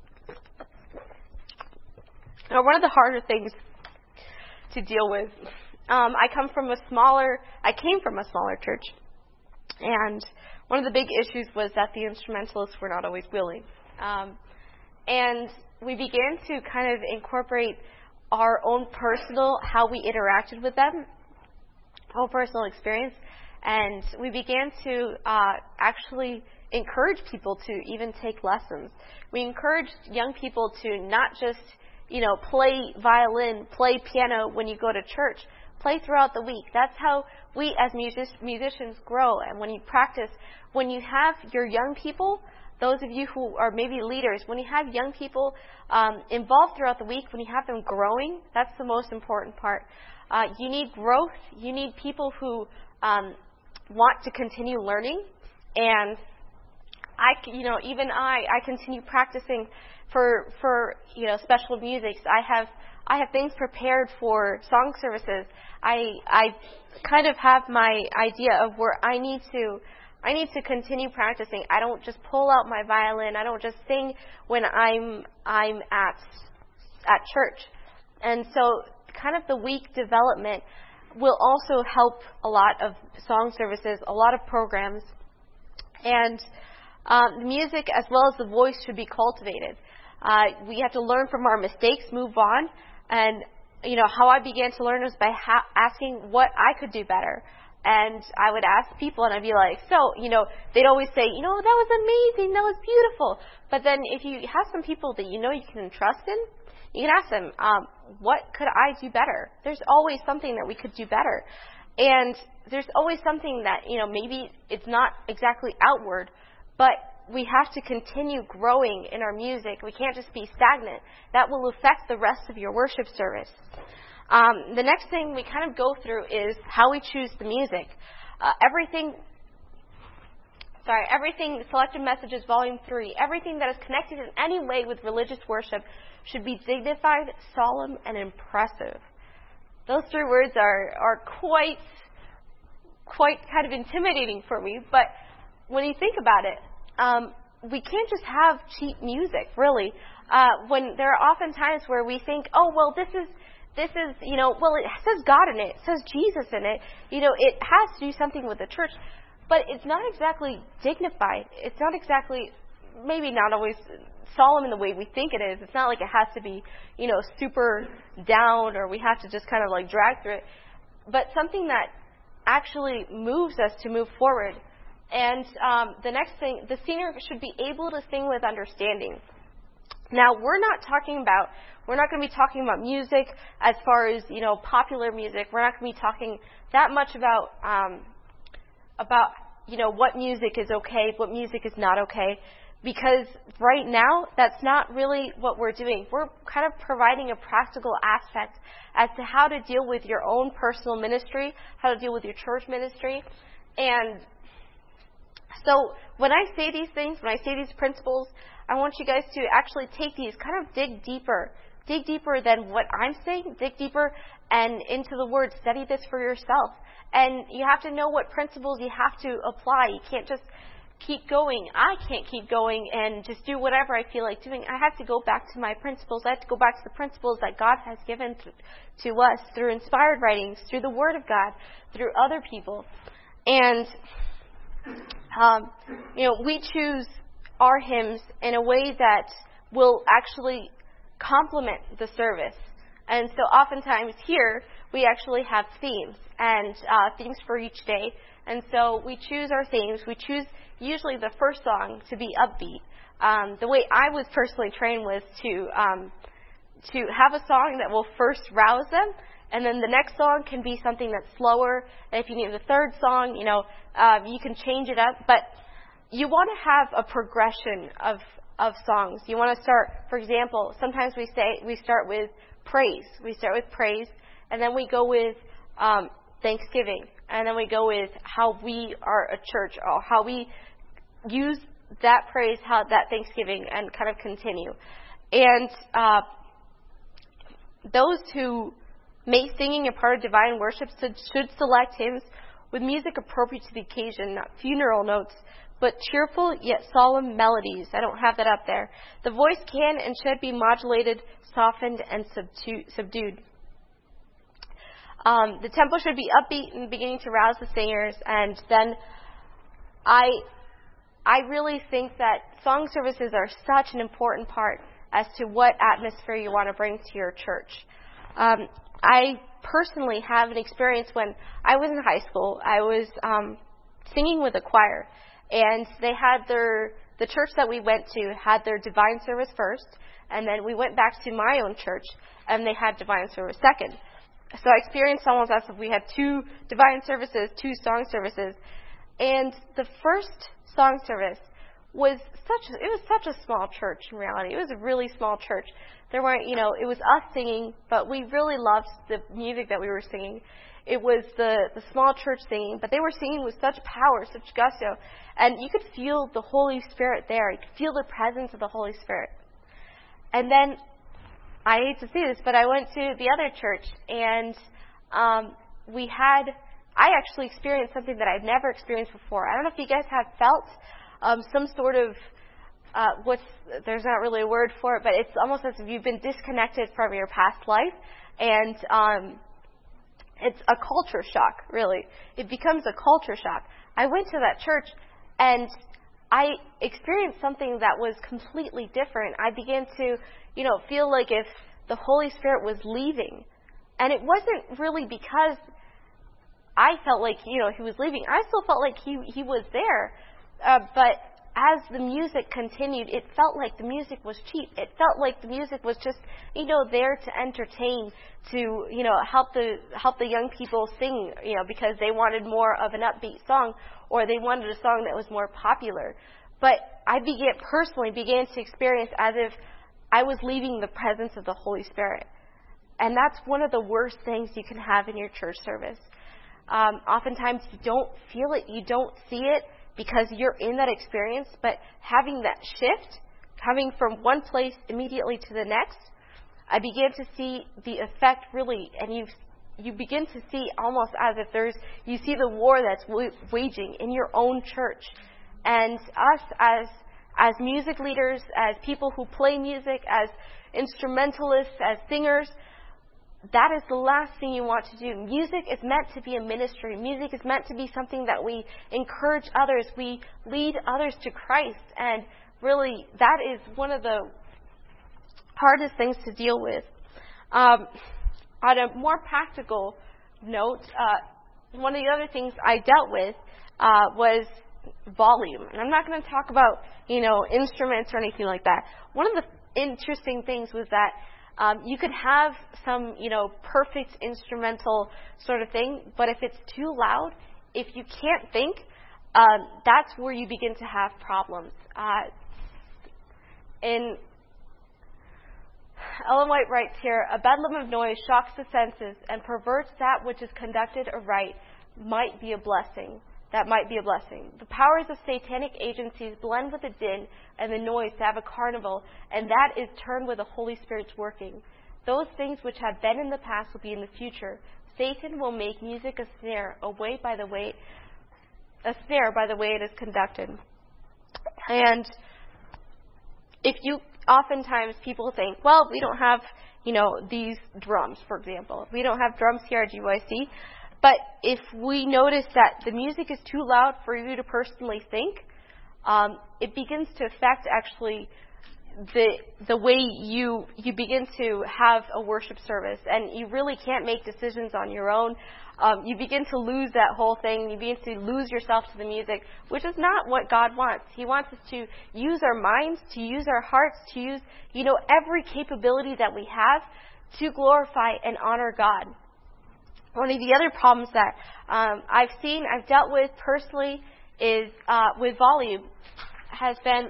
are one of the harder things to deal with. Um, I come from a smaller, I came from a smaller church, and one of the big issues was that the instrumentalists were not always willing. Um, and we began to kind of incorporate our own personal, how we interacted with them, whole personal experience, and we began to uh, actually encourage people to even take lessons. We encouraged young people to not just, you know, play violin, play piano when you go to church. Play throughout the week. That's how we as music- musicians grow. And when you practice, when you have your young people, those of you who are maybe leaders, when you have young people um, involved throughout the week, when you have them growing, that's the most important part. Uh, you need growth. You need people who um, want to continue learning. And I, you know, even I, I continue practicing for for you know special musics. I have I have things prepared for song services. I I kind of have my idea of where I need to I need to continue practicing. I don't just pull out my violin. I don't just sing when I'm I'm at at church. And so kind of the week development will also help a lot of song services, a lot of programs. And um, the music as well as the voice should be cultivated. Uh, we have to learn from our mistakes, move on. And, you know, how I began to learn was by ha- asking what I could do better. And I would ask people, and I'd be like, so, you know, they'd always say, you know, that was amazing, that was beautiful. But then if you have some people that you know you can trust in, you can ask them, um, what could I do better? There's always something that we could do better. And there's always something that, you know, maybe it's not exactly outward, but we have to continue growing in our music. We can't just be stagnant. That will affect the rest of your worship service. Um, the next thing we kind of go through is how we choose the music. Uh, everything, sorry, everything, Selected Messages, Volume three, everything that is connected in any way with religious worship should be dignified, solemn, and impressive. Those three words are, are quite, quite kind of intimidating for me, but when you think about it, um, we can't just have cheap music, really. Uh, when there are often times where we think, oh, well, this is, this is, you know, well, it says God in it, it says Jesus in it, you know, it has to do something with the church, but it's not exactly dignified. It's not exactly, maybe not always solemn in the way we think it is. It's not like it has to be, you know, super down or we have to just kind of like drag through it, but something that actually moves us to move forward. And um, the next thing, the singer should be able to sing with understanding. Now, we're not talking about, we're not going to be talking about music as far as, you know, popular music. We're not going to be talking that much about, um, about, you know, what music is okay, what music is not okay. Because right now, that's not really what we're doing. We're kind of providing a practical aspect as to how to deal with your own personal ministry, how to deal with your church ministry. And so when I say these things, when I say these principles, I want you guys to actually take these, kind of dig deeper. Dig deeper than what I'm saying. Dig deeper and into the Word. Study this for yourself. And you have to know what principles you have to apply. You can't just keep going. I can't keep going and just do whatever I feel like doing. I have to go back to my principles. I have to go back to the principles that God has given to, to us through inspired writings, through the Word of God, through other people. And Um, you know, we choose our hymns in a way that will actually complement the service. And so oftentimes here, we actually have themes, and uh, themes for each day. And so we choose our themes. We choose usually the first song to be upbeat. Um, the way I was personally trained was to um, to have a song that will first rouse them, and then the next song can be something that's slower. And if you need the third song, you know, um, you can change it up. But you want to have a progression of of songs. You want to start, for example, sometimes we say we start with praise. We start with praise, and then we go with um, thanksgiving, and then we go with how we are a church, or how we use that praise, how that thanksgiving, and kind of continue. And uh, those who make singing a part of divine worship should, should select hymns with music appropriate to the occasion, not funeral notes, but cheerful yet solemn melodies. I don't have that up there. The voice can and should be modulated, softened, and subtu- subdued. Um, the tempo should be upbeat and beginning to rouse the singers. And then I, I really think that song services are such an important part as to what atmosphere you want to bring to your church. Um, I personally have an experience when I was in high school. I was um, singing with a choir, and they had their the church that we went to had their divine service first, and then we went back to my own church, and they had divine service second. So I experienced almost as if we had two divine services, two song services, and the first song service was such it was such a small church in reality. It was a really small church. There weren't, you know, it was us singing, but we really loved the music that we were singing. It was the, the small church singing, but they were singing with such power, such gusto, and you could feel the Holy Spirit there. You could feel the presence of the Holy Spirit. And then, I hate to say this, but I went to the other church, and um, we had, I actually experienced something that I've never experienced before. I don't know if you guys have felt um, some sort of Uh, what's there's not really a word for it, but it's almost as if you've been disconnected from your past life, and um, it's a culture shock, really. It becomes a culture shock. I went to that church, and I experienced something that was completely different. I began to, you know, feel like if the Holy Spirit was leaving, and it wasn't really because I felt like, you know, he was leaving. I still felt like he he was there, uh, but as the music continued, it felt like the music was cheap. It felt like the music was just, you know, there to entertain, to, you know, help the help the young people sing, you know, because they wanted more of an upbeat song, or they wanted a song that was more popular. But I began personally began to experience as if I was leaving the presence of the Holy Spirit. And that's one of the worst things you can have in your church service. Um, oftentimes you don't feel it, you don't see it because you're in that experience, but having that shift, coming from one place immediately to the next, I began to see the effect really, and you you begin to see almost as if there's, you see the war that's w- waging in your own church. And us as as music leaders, as people who play music, as instrumentalists, as singers, that is the last thing you want to do. Music is meant to be a ministry. Music is meant to be something that we encourage others. We lead others to Christ. And really, that is one of the hardest things to deal with. Um, on a more practical note, uh, one of the other things I dealt with uh, was volume. And I'm not going to talk about, you know, instruments or anything like that. One of the interesting things was that Um, you could have some, you know, perfect instrumental sort of thing, but if it's too loud, if you can't think, um, that's where you begin to have problems. Uh, in Ellen White writes here, a bedlam of noise shocks the senses and perverts that which is conducted aright might be a blessing. That might be a blessing. The powers of satanic agencies blend with the din and the noise to have a carnival, and that is turned where the Holy Spirit's working. Those things which have been in the past will be in the future. Satan will make music a snare, a way by the way, a snare by the way it is conducted. And if you, oftentimes people think, well, we don't have, you know, these drums, for example. We don't have drums here at G Y C. But if we notice that the music is too loud for you to personally think, um, it begins to affect actually the the way you you begin to have a worship service, and you really can't make decisions on your own. Um, you begin to lose that whole thing. You begin to lose yourself to the music, which is not what God wants. He wants us to use our minds, to use our hearts, to use, you know, every capability that we have to glorify and honor God. One of the other problems that um, I've seen, I've dealt with personally, is uh, with volume, has been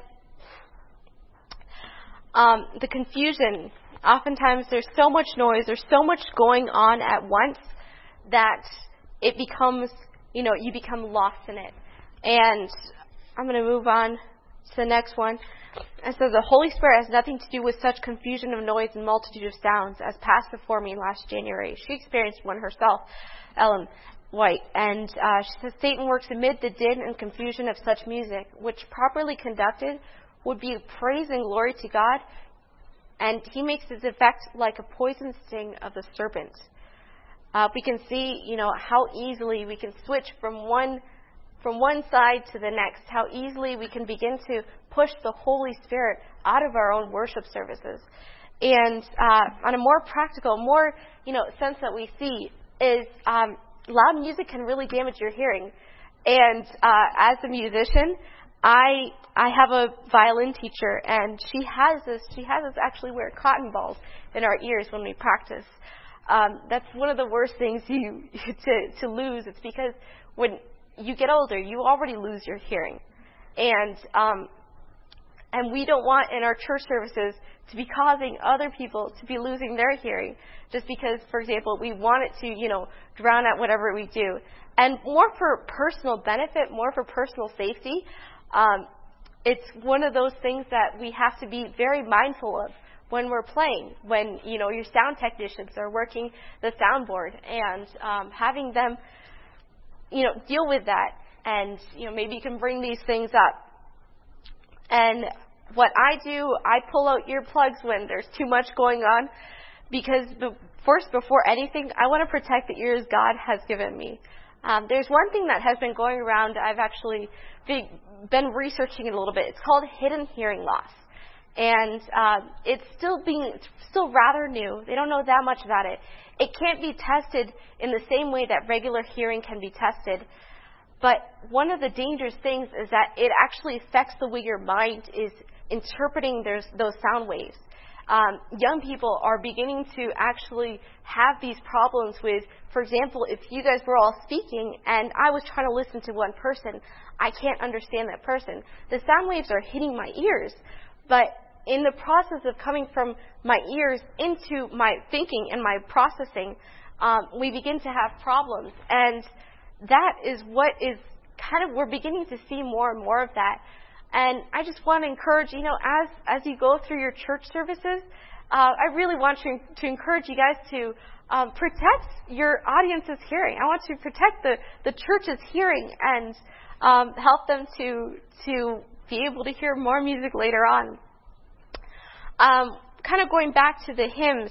um, the confusion. Oftentimes there's so much noise, there's so much going on at once that it becomes, you know, you become lost in it. And I'm going to move on to the next one. And so the Holy Spirit has nothing to do with such confusion of noise and multitude of sounds as passed before me last January. She experienced one herself, Ellen White. And uh, she says, Satan works amid the din and confusion of such music, which properly conducted would be praise and glory to God. And he makes its effect like a poison sting of the serpent. Uh, we can see, you know, how easily we can switch from one from one side to the next, how easily we can begin to push the Holy Spirit out of our own worship services. And uh, on a more practical, more, you know, sense that we see is um, loud music can really damage your hearing. And uh, as a musician, I I have a violin teacher, and she has this. She has us actually wear cotton balls in our ears when we practice. Um, that's one of the worst things you to to lose. It's because when you get older, you already lose your hearing. And um, and we don't want in our church services to be causing other people to be losing their hearing just because, for example, we want it to, you know, drown out whatever we do. And more for personal benefit, more for personal safety, um, it's one of those things that we have to be very mindful of when we're playing, when, you know, your sound technicians are working the soundboard, and um, having them, you know, deal with that. And, you know, maybe you can bring these things up. And what I do, I pull out earplugs when there's too much going on, because the, first, before anything, I want to protect the ears God has given me. Um, there's one thing that has been going around. I've actually been, been researching it a little bit. It's called hidden hearing loss. And uh, it's still being it's still rather new. They don't know that much about it. It can't be tested in the same way that regular hearing can be tested. But one of the dangerous things is that it actually affects the way your mind is interpreting those, those sound waves. Um, young people are beginning to actually have these problems with, for example, if you guys were all speaking and I was trying to listen to one person, I can't understand that person. The sound waves are hitting my ears, but in the process of coming from my ears into my thinking and my processing, um, we begin to have problems. And that is what is kind of, we're beginning to see more and more of that. And I just want to encourage, you know, as as you go through your church services, uh, I really want to, to encourage you guys to um, protect your audience's hearing. I want to protect the, the church's hearing and um, help them to to be able to hear more music later on. Um, kind of going back to the hymns,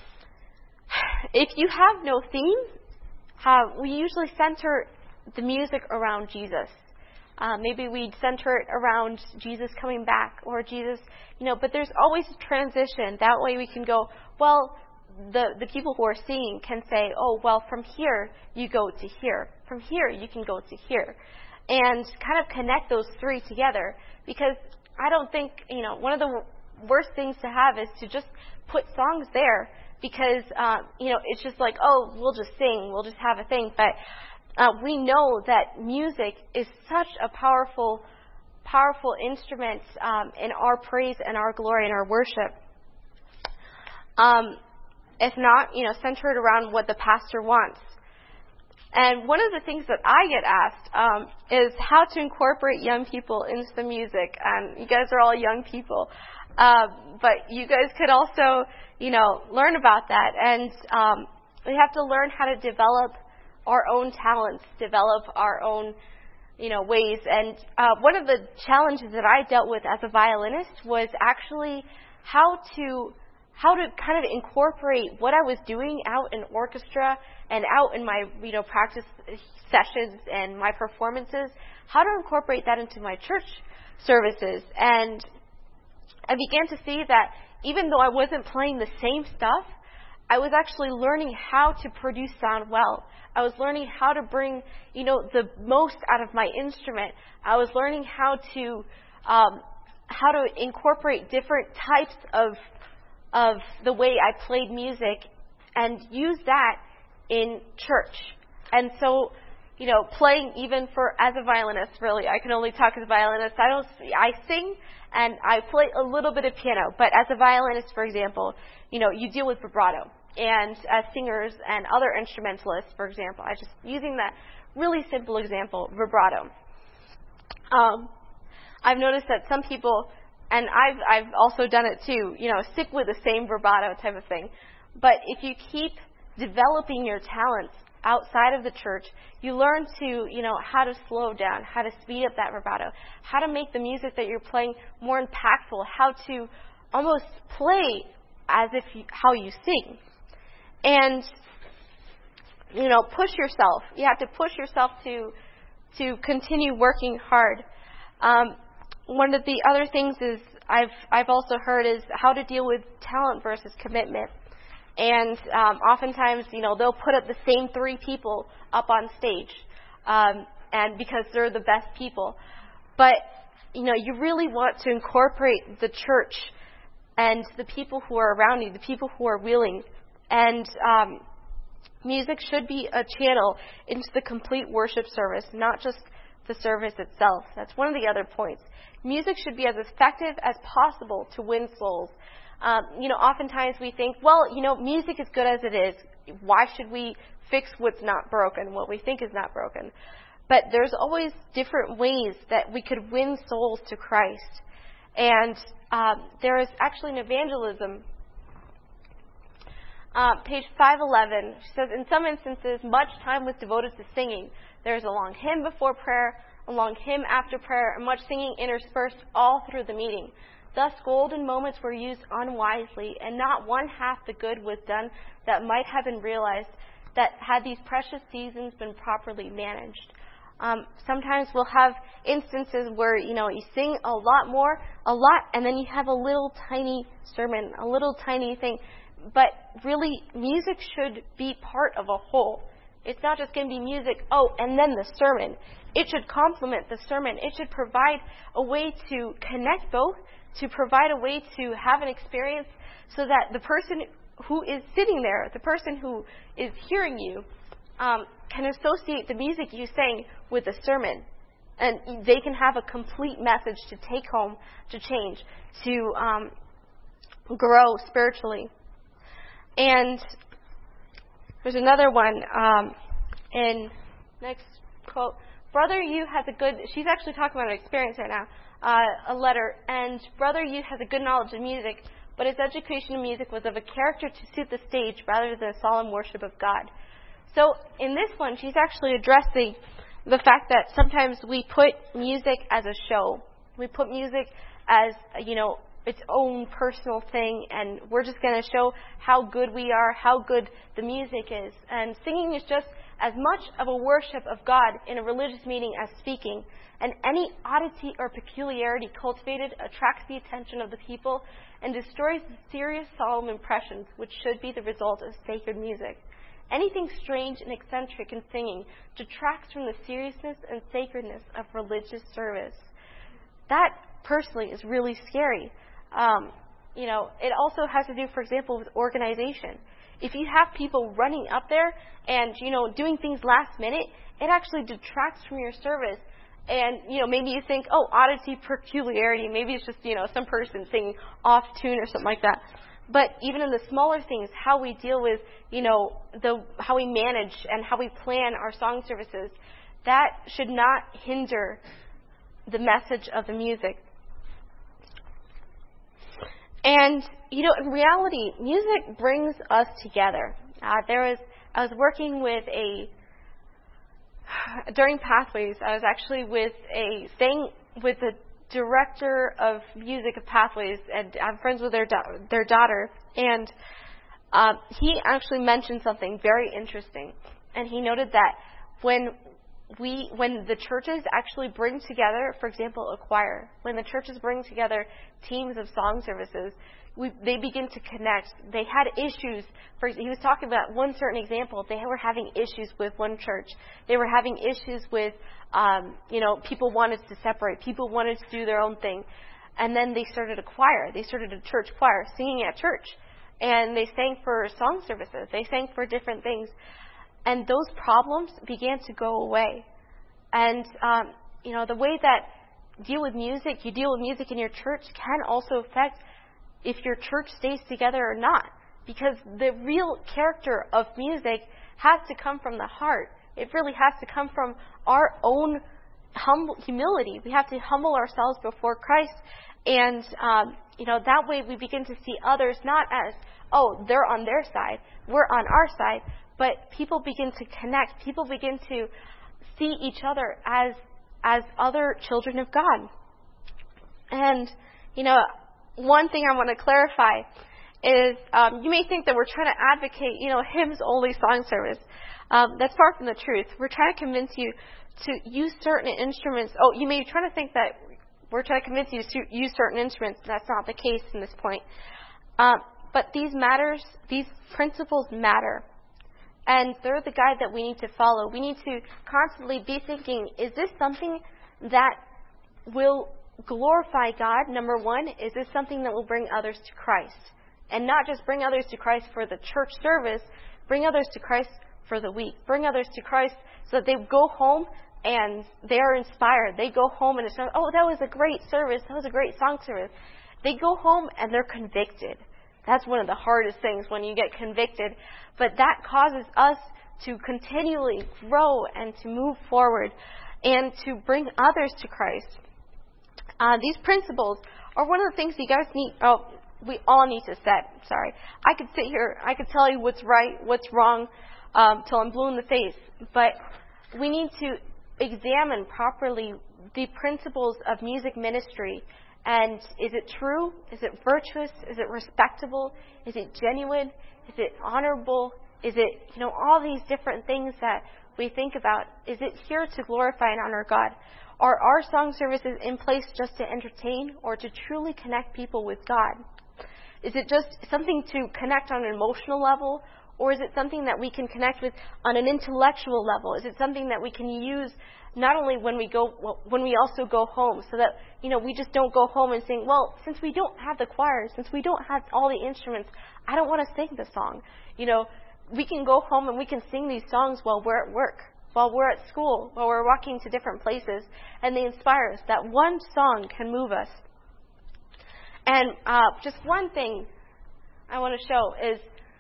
if you have no theme, uh, we usually center the music around Jesus. Uh, maybe we'd center it around Jesus coming back or Jesus, you know, but there's always a transition. That way we can go, well, the, the people who are singing can say, oh, well, from here you go to here. From here you can go to here. And kind of connect those three together, because I don't think, you know, one of the worst things to have is to just put songs there because, uh, you know, it's just like, oh, we'll just sing, we'll just have a thing. But Uh, we know that music is such a powerful, powerful instrument um, in our praise and our glory and our worship. Um, if not, you know, centered around what the pastor wants. And one of the things that I get asked um, is how to incorporate young people into the music. And you guys are all young people, uh, but you guys could also, you know, learn about that. And um, we have to learn how to develop our own talents, develop our own, you know, ways. And uh, one of the challenges that I dealt with as a violinist was actually how to how to kind of incorporate what I was doing out in orchestra and out in my, you know, practice sessions and my performances, how to incorporate that into my church services. And I began to see that even though I wasn't playing the same stuff, I was actually learning how to produce sound well. I was learning how to bring, you know, the most out of my instrument. I was learning how to um, how to incorporate different types of of the way I played music and use that in church. And so, you know, playing even for as a violinist, really, I can only talk as a violinist. I don't, I sing and I play a little bit of piano, but as a violinist, for example, you know, you deal with vibrato. And as singers and other instrumentalists, for example, I just using that really simple example, vibrato. Um, I've noticed that some people, and I've I've also done it too, you know, stick with the same vibrato type of thing. But if you keep developing your talents outside of the church, you learn to, you know, how to slow down, how to speed up that vibrato, how to make the music that you're playing more impactful, how to almost play as if you, how you sing. And, you know, push yourself. You have to push yourself to to continue working hard. Um, one of the other things is I've I've also heard is how to deal with talent versus commitment. And um, oftentimes, you know, they'll put up the same three people up on stage, um, and because they're the best people. But, you know, you really want to incorporate the church and the people who are around you, the people who are willing. And um, music should be a channel into the complete worship service, not just the service itself. That's one of the other points. Music should be as effective as possible to win souls. Um, you know, oftentimes we think, well, you know, music is good as it is. Why should we fix what's not broken, what we think is not broken? But there's always different ways that we could win souls to Christ. And um, there is actually an evangelism. Uh, page five eleven says, in some instances, much time was devoted to singing. There is a long hymn before prayer, a long hymn after prayer, and much singing interspersed all through the meeting. Thus, golden moments were used unwisely, and not one half the good was done that might have been realized that had these precious seasons been properly managed. Um, sometimes we'll have instances where, you know, you sing a lot more, a lot, and then you have a little tiny sermon, a little tiny thing. But really, music should be part of a whole. It's not just going to be music, oh, and then the sermon. It should complement the sermon. It should provide a way to connect both, to provide a way to have an experience so that the person who is sitting there, the person who is hearing you, um, can associate the music you sang with the sermon. And they can have a complete message to take home, to change, to um, grow spiritually. And there's another one um, in next quote. Brother Yu has a good, she's actually talking about an experience right now, uh, a letter, and Brother Yu has a good knowledge of music, but his education in music was of a character to suit the stage rather than a solemn worship of God. So in this one, she's actually addressing the fact that sometimes we put music as a show. We put music as, you know, its own personal thing, and we're just going to show how good we are, how good the music is. And singing is just as much of a worship of God in a religious meeting as speaking. And any oddity or peculiarity cultivated attracts the attention of the people and destroys the serious, solemn impressions which should be the result of sacred music. Anything strange and eccentric in singing detracts from the seriousness and sacredness of religious service. That, personally, is really scary. Um, you know, it also has to do, for example, with organization. If you have people running up there and, you know, doing things last minute, it actually detracts from your service. And, you know, maybe you think, oh, oddity, peculiarity, maybe it's just, you know, some person singing off tune or something like that. But even in the smaller things, how we deal with, you know, the how we manage and how we plan our song services, that should not hinder the message of the music. And, you know, in reality, music brings us together. Uh, there was, I was working with a, during Pathways, I was actually with a, staying with the director of music of Pathways, and I'm friends with their da- their daughter, and uh, he actually mentioned something very interesting, and he noted that when we, when the churches actually bring together, for example, a choir, when the churches bring together teams of song services, we, they begin to connect. They had issues. For, he was talking about one certain example. They were having issues with one church. They were having issues with, um, you know, people wanted to separate. People wanted to do their own thing. And then they started a choir. They started a church choir, singing at church. And they sang for song services. They sang for different things. And those problems began to go away. And, um, you know, the way that you deal with music, you deal with music in your church can also affect if your church stays together or not. Because the real character of music has to come from the heart. It really has to come from our own humble humility. We have to humble ourselves before Christ. And, um, you know, that way we begin to see others not as, oh, they're on their side, we're on our side. But people begin to connect. People begin to see each other as as other children of God. And, you know, one thing I want to clarify is um, you may think that we're trying to advocate, you know, hymns only song service. Um, that's far from the truth. We're trying to convince you to use certain instruments. Oh, you may be trying to think that we're trying to convince you to use certain instruments. That's not the case in this point. Um, but these matters, these principles matter. And they're the guide that we need to follow. We need to constantly be thinking, is this something that will glorify God, number one? Is this something that will bring others to Christ? And not just bring others to Christ for the church service, bring others to Christ for the week. Bring others to Christ so that they go home and they are inspired. They go home and it's not, oh, that was a great service. That was a great song service. They go home and they're convicted. That's one of the hardest things when you get convicted. But that causes us to continually grow and to move forward and to bring others to Christ. Uh, these principles are one of the things you guys need, oh, we all need to set. Sorry. I could sit here, I could tell you what's right, what's wrong, um, till I'm blue in the face. But we need to examine properly the principles of music ministry. And is it true? Is it virtuous? Is it respectable? Is it genuine? Is it honorable? Is it, you know, all these different things that we think about? Is it here to glorify and honor God? Are our song services in place just to entertain or to truly connect people with God? Is it just something to connect on an emotional level? Or is it something that we can connect with on an intellectual level? Is it something that we can use not only when we go, well, when we also go home, so that, you know, we just don't go home and sing, well, since we don't have the choir, since we don't have all the instruments, I don't want to sing the song. You know, we can go home and we can sing these songs while we're at work, while we're at school, while we're walking to different places, and they inspire us. That one song can move us. And uh, just one thing I want to show is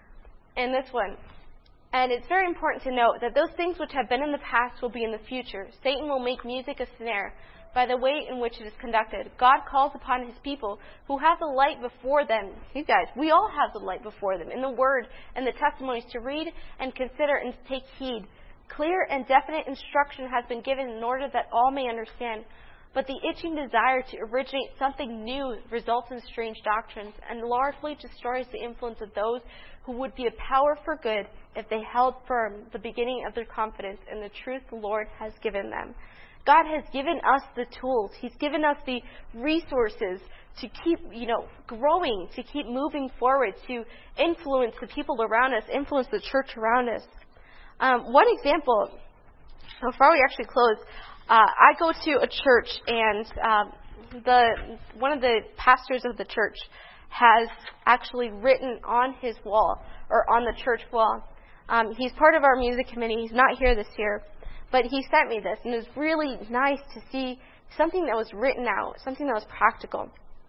in this one. And it's very important to note that those things which have been in the past will be in the future. Satan will make music a snare by the way in which it is conducted. God calls upon his people who have the light before them. You guys, we all have the light before them in the Word and the testimonies to read and consider and to take heed. Clear and definite instruction has been given in order that all may understand. But the itching desire to originate something new results in strange doctrines and largely destroys the influence of those who would be a power for good if they held firm the beginning of their confidence in the truth the Lord has given them. God has given us the tools. He's given us the resources to keep, you know, growing, to keep moving forward, to influence the people around us, influence the church around us. Um, one example, before we actually close, uh, I go to a church, and um, the one of the pastors of the church has actually written on his wall, or on the church wall. Um, he's part of our music committee. He's not here this year, but he sent me this, and it was really nice to see something that was written out, something that was practical.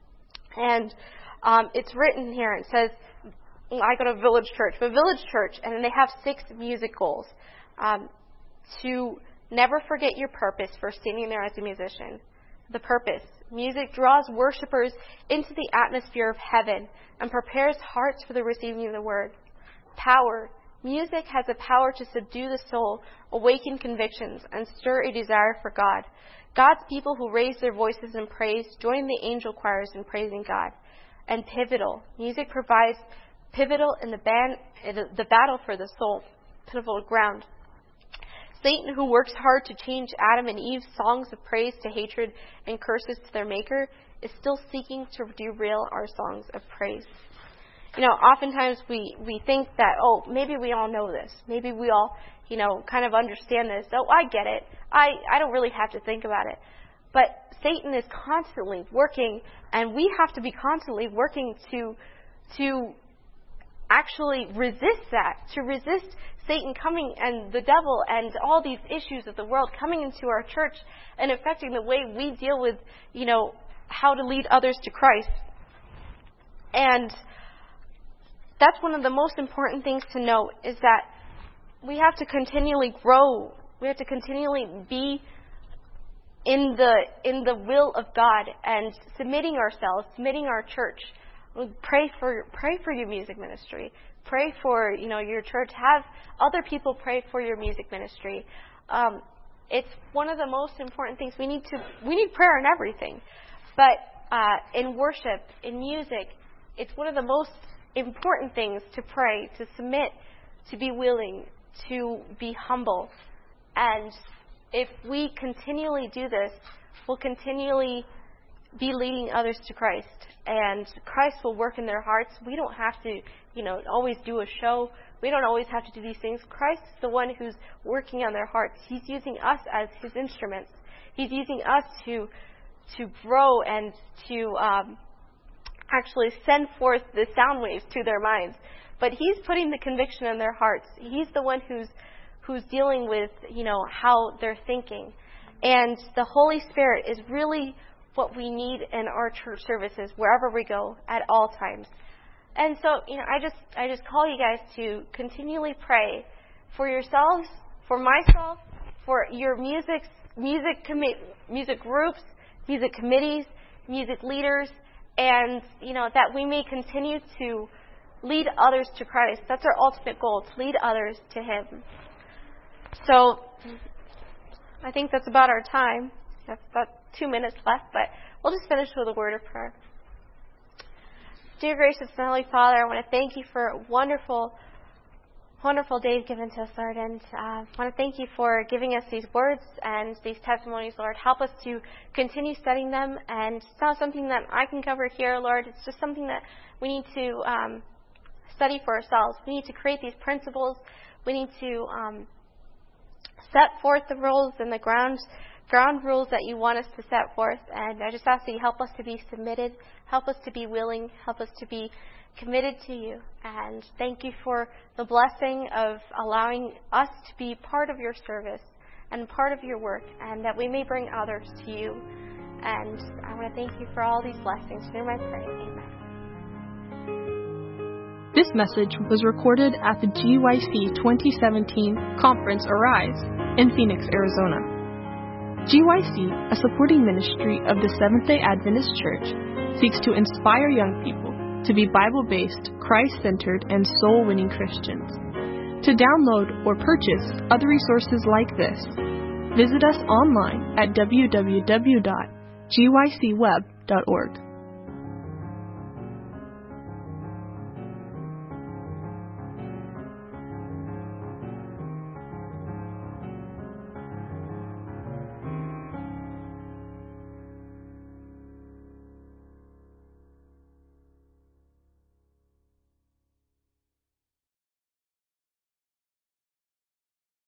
And um, it's written here. It says, I go to Village Church, but Village Church, and then they have six music goals. Um, to never forget your purpose for standing there as a musician. The purpose. Music draws worshipers into the atmosphere of heaven and prepares hearts for the receiving of the word. Power. Music has the power to subdue the soul, awaken convictions, and stir a desire for God. God's people who raise their voices in praise join the angel choirs in praising God. And pivotal. Music provides pivotal in the, band, the battle for the soul. Pivotal ground. Satan, who works hard to change Adam and Eve's songs of praise to hatred and curses to their maker, is still seeking to derail our songs of praise. You know, oftentimes we, we think that, oh, maybe we all know this. Maybe we all, you know, kind of understand this. Oh, I get it. I, I don't really have to think about it. But Satan is constantly working, and we have to be constantly working to to actually resist that, to resist Satan coming and the devil and all these issues of the world coming into our church and affecting the way we deal with, you know, how to lead others to Christ. And that's one of the most important things to note, is that we have to continually grow. We have to continually be in the in the will of God and submitting ourselves, submitting our church. Pray for pray for your music ministry. Pray for, you know, your church. Have other people pray for your music ministry. Um, it's one of the most important things. We need to we need prayer in everything, but uh, in worship, in music, it's one of the most important things to pray, to submit, to be willing, to be humble. And if we continually do this, we'll continually be leading others to Christ, and Christ will work in their hearts. We don't have to, you know, always do a show. We don't always have to do these things. Christ is the one who's working on their hearts. He's using us as his instruments. He's using us to to grow and to um, actually send forth the sound waves to their minds. But he's putting the conviction in their hearts. He's the one who's who's dealing with, you know, how they're thinking. And the Holy Spirit is really what we need in our church services wherever we go at all times. And so, you know, I just I just call you guys to continually pray for yourselves, for myself, for your music music commi- music groups, music committees, music leaders, and, you know, that we may continue to lead others to Christ. That's our ultimate goal, to lead others to him. So I think that's about our time. We have about two minutes left, but we'll just finish with a word of prayer. Dear gracious and Holy Father, I want to thank you for a wonderful, wonderful day you've given to us, Lord. And uh, I want to thank you for giving us these words and these testimonies, Lord. Help us to continue studying them. And it's not something that I can cover here, Lord. It's just something that we need to um, study for ourselves. We need to create these principles. We need to um, set forth the rules and the ground ground rules that you want us to set forth. And I just ask that you help us to be submitted, help us to be willing, help us to be committed to you. And thank you for the blessing of allowing us to be part of your service and part of your work, and that we may bring others to you. And I want to thank you for all these blessings. In your name I pray. Amen. This message was recorded at the G Y C twenty seventeen Conference Arise in Phoenix, Arizona. G Y C, a supporting ministry of the Seventh-day Adventist Church, seeks to inspire young people to be Bible-based, Christ-centered, and soul-winning Christians. To download or purchase other resources like this, visit us online at w w w dot g y c web dot org.